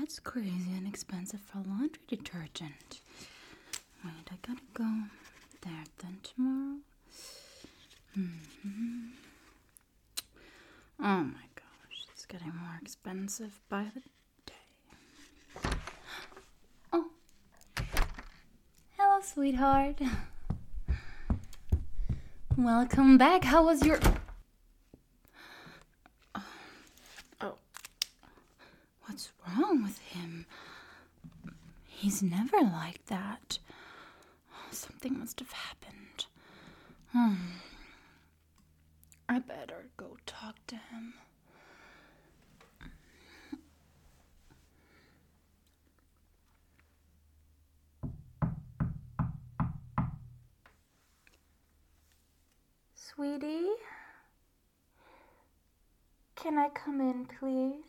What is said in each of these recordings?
That's crazy and expensive for laundry detergent. Wait, I gotta go there then tomorrow. Oh my gosh, it's getting more expensive by the day. Oh, hello, sweetheart. Welcome back. How was your... Oh, what's wrong with him? He's never like that. Something must have happened. I better go talk to him. Sweetie? Can I come in, please?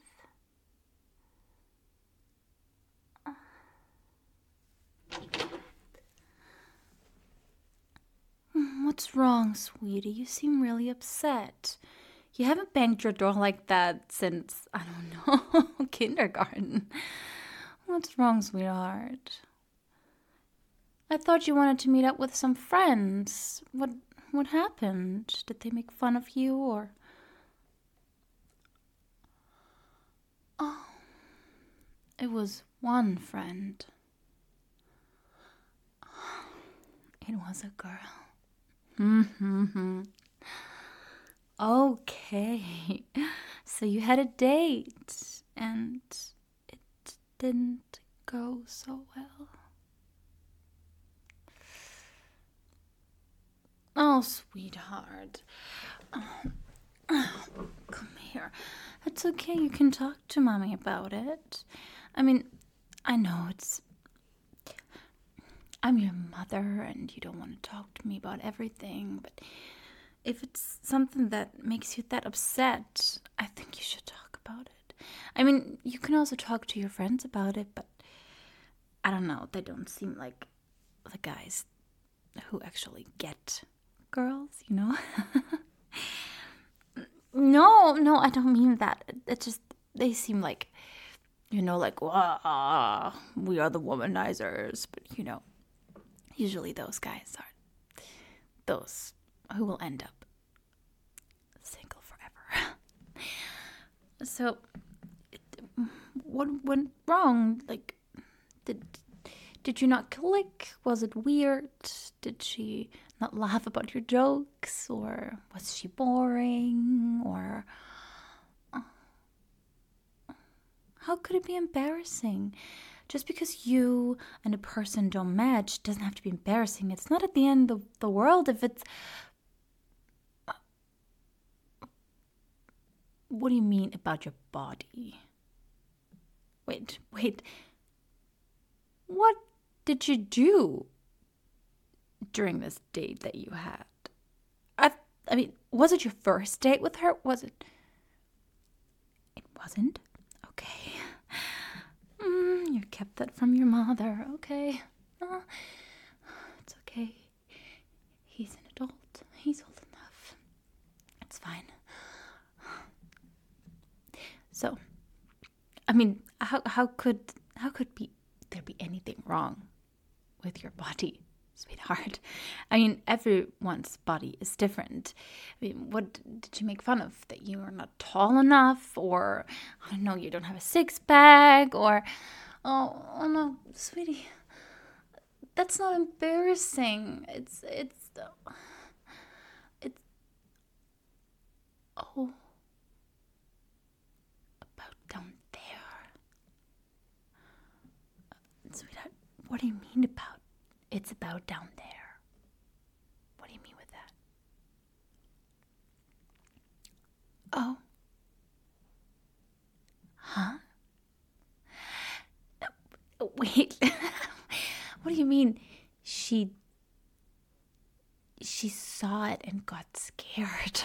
What's wrong, sweetie? You seem really upset. You haven't banged your door like that since, I don't know, kindergarten. What's wrong, sweetheart? I thought you wanted to meet up with some friends. What happened? Did they make fun of you, or... Oh, it was one friend. It was a girl. Okay, so you had a date, and it didn't go so well. Oh, sweetheart. Come here. It's okay, you can talk to Mommy about it. I mean, I know I'm your mother and you don't want to talk to me about everything, but if it's something that makes you that upset, I think you should talk about it. I mean, you can also talk to your friends about it, but I don't know, they don't seem like the guys who actually get girls, you know? No, I don't mean that. It's just, they seem like, like, wow, we are the womanizers, but usually those guys are those who will end up single forever. So, what went wrong? Like, did you not click? Was it weird? Did she not laugh about your jokes? Or was she boring? Or... How could it be embarrassing? Just because you and a person don't match doesn't have to be embarrassing. It's not at the end of the world if it's... What do you mean about your body? Wait. What did you do during this date that you had? I mean, was it your first date with her? Was it? It wasn't? Okay. You kept that from your mother. Okay. It's okay. He's an adult. He's old enough. It's fine. So, I mean, how could there be anything wrong with your body, sweetheart? I mean, everyone's body is different. I mean, what did you make fun of? That you are not tall enough, or I don't know, you don't have a six-pack, or oh no, sweetie, that's not embarrassing. It's oh, about down there, sweetheart. What do you mean about it's about down there? What do you mean with that? Oh. Huh? Wait. What do you mean? She saw it and got scared.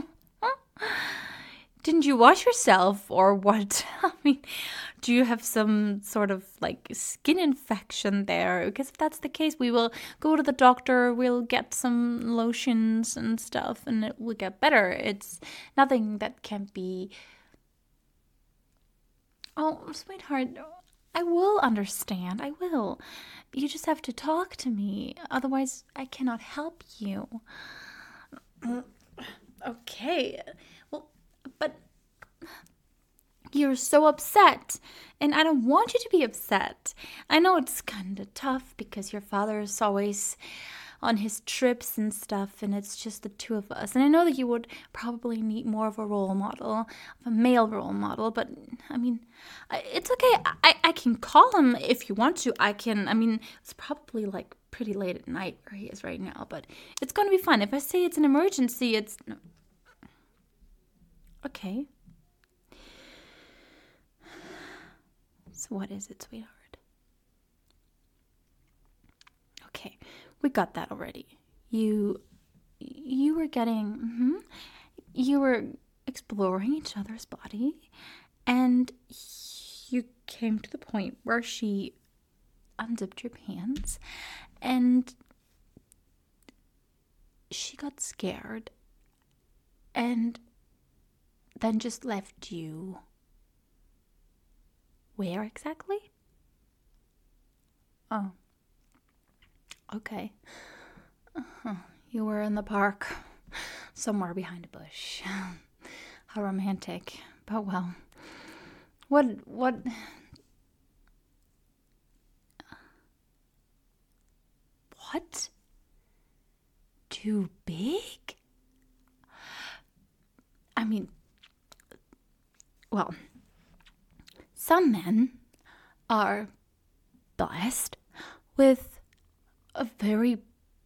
Didn't you wash yourself or what? I mean, do you have some sort of like skin infection there? Because if that's the case, we will go to the doctor, we'll get some lotions and stuff, and it will get better. It's nothing that can be... Oh, sweetheart, I will understand. I will. You just have to talk to me. Otherwise, I cannot help you. Okay. Well, but you're so upset, and I don't want you to be upset. I know it's kind of tough because your father is always on his trips and stuff, and it's just the two of us. And I know that you would probably need more of a role model, a male role model, but I mean, it's okay. I can call him if you want to. It's probably like pretty late at night where he is right now, but it's going to be fine. If I say it's an emergency, it's... No. Okay. So what is it, sweetheart? Okay, we got that already. You were you were exploring each other's body, and you came to the point where she unzipped your pants, and she got scared, and then just left you. Where exactly? Oh. Okay. You were in the park, somewhere behind a bush. How romantic. But well, what? What? Too big? I mean, well, some men are blessed with a very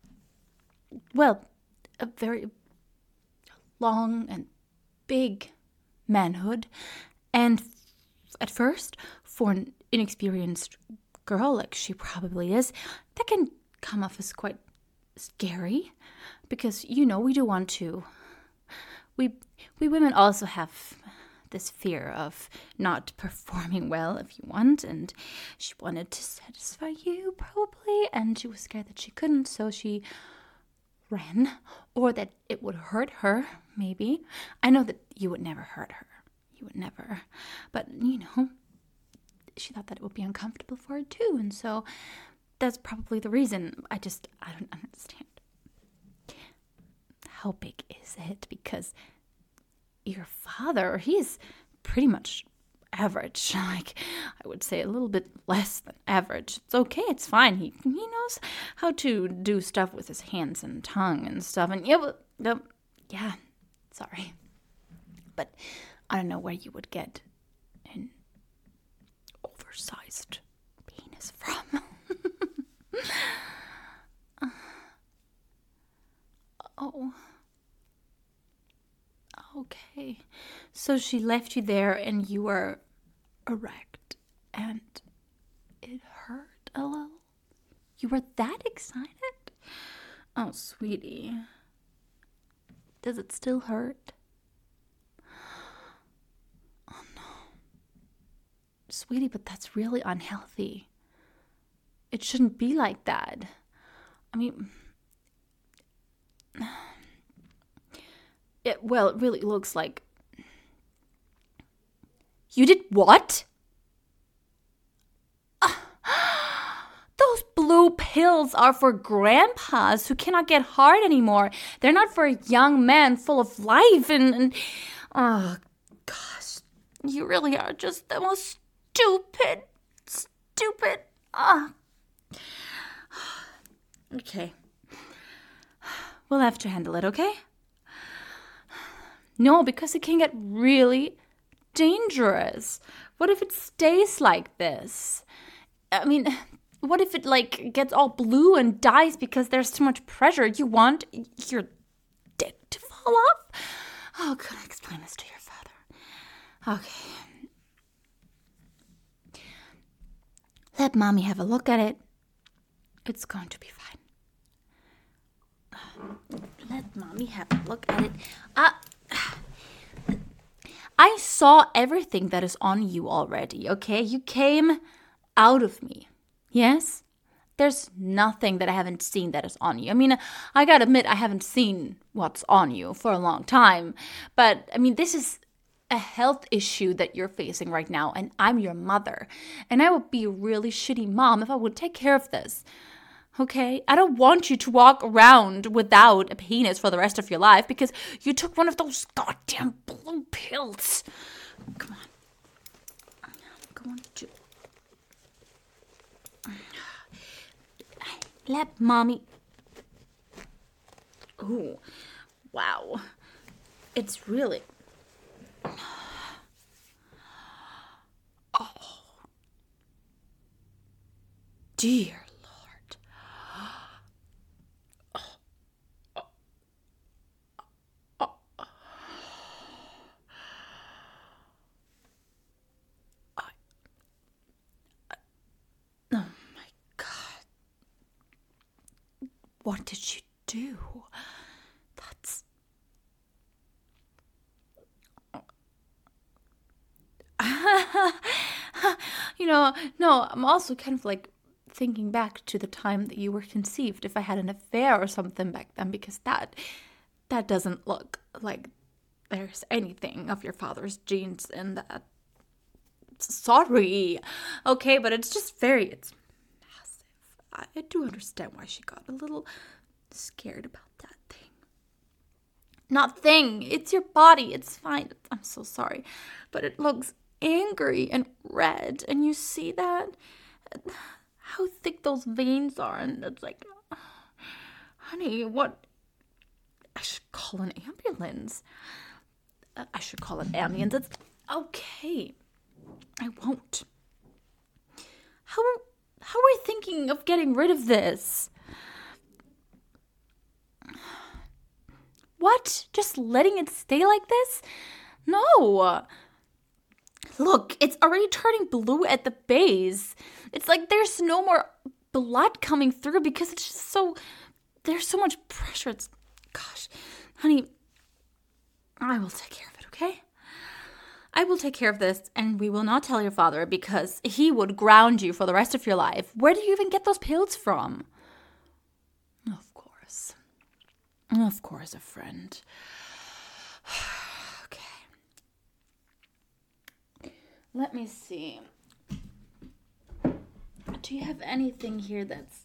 long and big manhood. And at first, for an inexperienced girl like she probably is, that can come off as quite scary. Because, we do want to. We women also have this fear of not performing well if you want, and she wanted to satisfy you probably, and she was scared that she couldn't, so she ran, or that it would hurt her, maybe. I know that you would never hurt her. You would never. But, she thought that it would be uncomfortable for her too, and so that's probably the reason. I don't understand. How big is it? Because your father, he's pretty much average. Like, I would say a little bit less than average. It's okay, it's fine. He knows how to do stuff with his hands and tongue and stuff. And yeah, sorry. But I don't know where you would get an oversized penis from. Oh. Okay, so she left you there and you were erect and it hurt a little? You were that excited? Oh, sweetie. Does it still hurt? Oh, no. Sweetie, but that's really unhealthy. It shouldn't be like that. I mean... it really looks like... You did what? Those blue pills are for grandpas who cannot get hard anymore. They're not for a young man full of life and oh, gosh. You really are just the most stupid. Okay. We'll have to handle it, okay? No, because it can get really dangerous. What if it stays like this? I mean, what if it gets all blue and dies because there's too much pressure? You want your dick to fall off? Oh, could I explain this to your father? Okay. Let mommy have a look at it. It's going to be fine. Let mommy have a look at it. I saw everything that is on you already, okay? You came out of me, yes? There's nothing that I haven't seen that is on you. I mean, I gotta admit, I haven't seen what's on you for a long time. But, I mean, this is a health issue that you're facing right now, and I'm your mother. And I would be a really shitty mom if I would take care of this. Okay? I don't want you to walk around without a penis for the rest of your life because you took one of those goddamn blue pills. Come on. I'm going to... Let mommy... Ooh. Wow. It's really... Oh. Dear Lord. Oh my God. What did you do? That's... No, I'm also kind of like thinking back to the time that you were conceived, if I had an affair or something back then, because that doesn't look like there's anything of your father's genes in that. Sorry. Okay, but it's massive. I do understand why she got a little scared about that thing. Not thing, it's your body, it's fine. I'm so sorry. But it looks angry and red, and you see that? How thick those veins are, and it's like, honey, what? I should call an ambulance. It's okay. I won't. How are we thinking of getting rid of this? What? Just letting it stay like this? No. Look, it's already turning blue at the base. It's like there's no more blood coming through because it's just there's so much pressure. Gosh, honey, I will take care of it, okay? I will take care of this, and we will not tell your father because he would ground you for the rest of your life. Where do you even get those pills from? Of course. Of course, a friend. Let me see. Do you have anything here that's...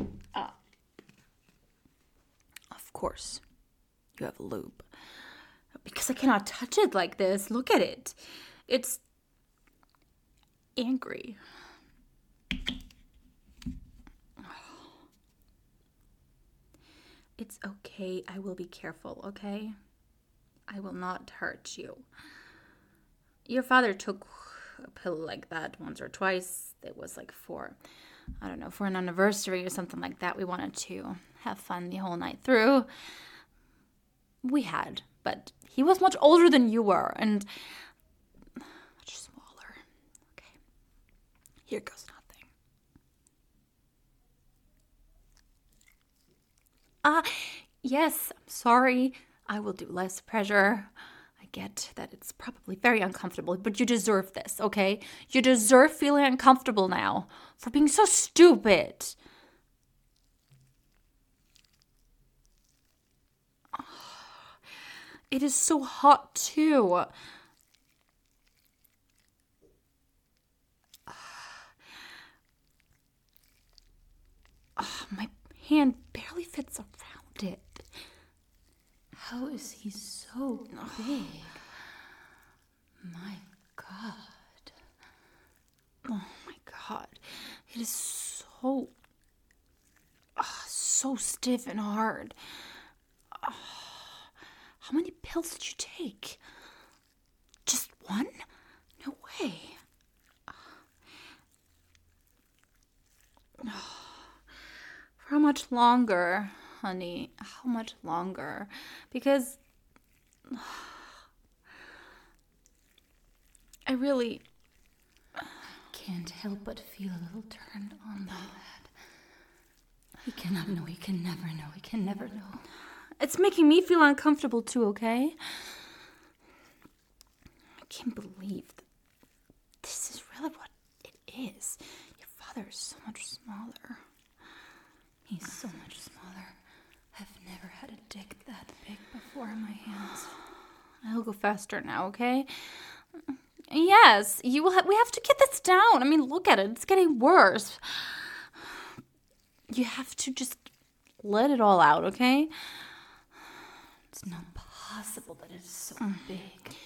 Of course. You have lube. Because I cannot touch it like this. Look at it. It's... angry. It's okay. I will be careful, okay? I will not hurt you. Your father took a pill like that once or twice. It was like for an anniversary or something like that. We wanted to have fun the whole night through. We had, but he was much older than you were and much smaller. Okay. Here goes nothing. Yes, I'm sorry. I will do less pressure. I get that it's probably very uncomfortable, but you deserve this, okay? You deserve feeling uncomfortable now for being so stupid. It is so hot, too. My hand barely fits around it. How is he so big? My God. Oh my God. It is so stiff and hard. How many pills did you take? Just one? No way. For how much longer, honey? How much longer? Because I really can't help but feel a little turned on by that. He cannot know, he can never know, he can never know. It's making me feel uncomfortable too, okay? I can't believe that this is really what it is. Your father is so much smaller. He's so much smaller. I've never had a dick that big before in my hands. go faster now, okay? Yes, you will. We have to get this down. I mean, look at it. It's getting worse. You have to just let it all out, okay? It's not possible that it's so big.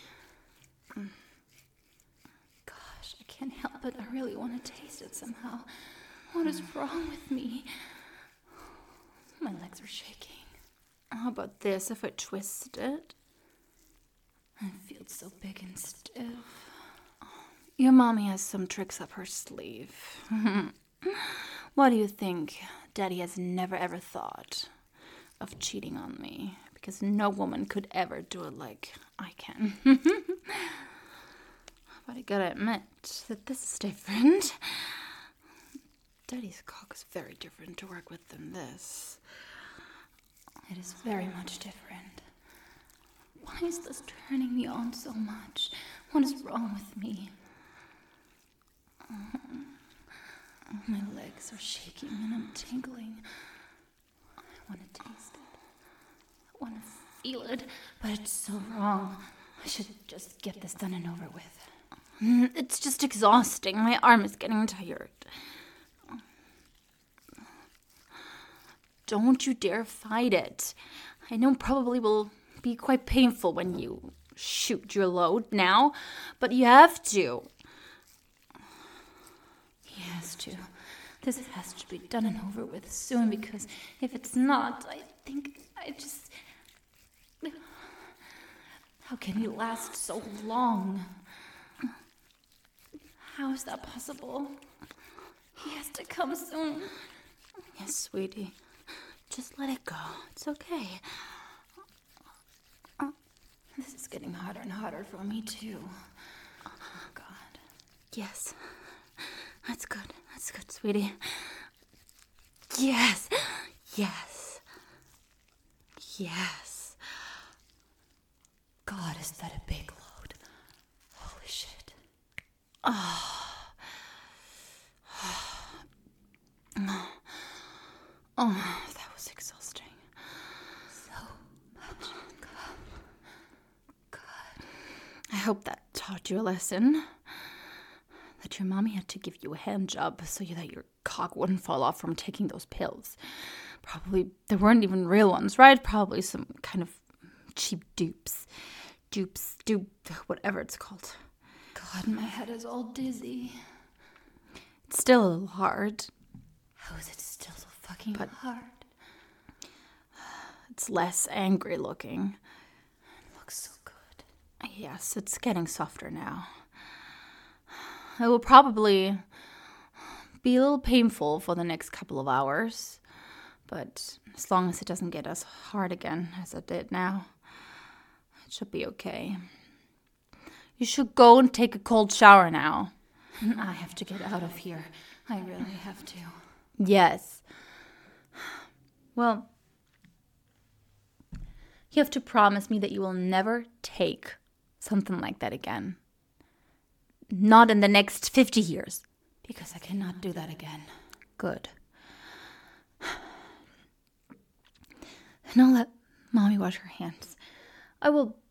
Gosh, I can't help it. I really want to taste it somehow. What is wrong with me? My legs are shaking. How about this if I twist it? It feels so big and stiff. Your mommy has some tricks up her sleeve. What do you think? Daddy has never ever thought of cheating on me because no woman could ever do it like I can. But I gotta admit that this is different. Daddy's cock is very different to work with than this. It is very much different. Why is this turning me on so much? What is wrong with me? My legs are shaking and I'm tingling. I want to taste it. I want to feel it, but it's so wrong. I should just get this done and over with. It's just exhausting. My arm is getting tired. Don't you dare fight it. I know it probably will be quite painful when you shoot your load now, but you have to. He has to. This has to be done and over with soon, because if it's not, I think I just... How can he last so long? How is that possible? He has to come soon. Yes, sweetie. Just let it go. It's okay. This is getting harder and harder for me, too. Oh, God. Yes. That's good. That's good, sweetie. Yes. Yes. Yes. God, is that a big load? Holy shit. Oh, that was exhausting. So much. God. I hope that taught you a lesson. That your mommy had to give you a hand job so that your cock wouldn't fall off from taking those pills. Probably, they weren't even real ones, right? Probably some kind of cheap dupes, whatever it's called. God, my head is all dizzy. It's still a little hard. How is it still so fucking hard? It's less angry looking. It looks so good. Yes, it's getting softer now. It will probably be a little painful for the next couple of hours, but as long as it doesn't get as hard again as it did now, it should be okay. You should go and take a cold shower now. I have to get out of here. I really have to. Yes. Well, you have to promise me that you will never take something like that again. Not in the next 50 years. Because I cannot do that again. Good. And I'll let Mommy wash her hands. I will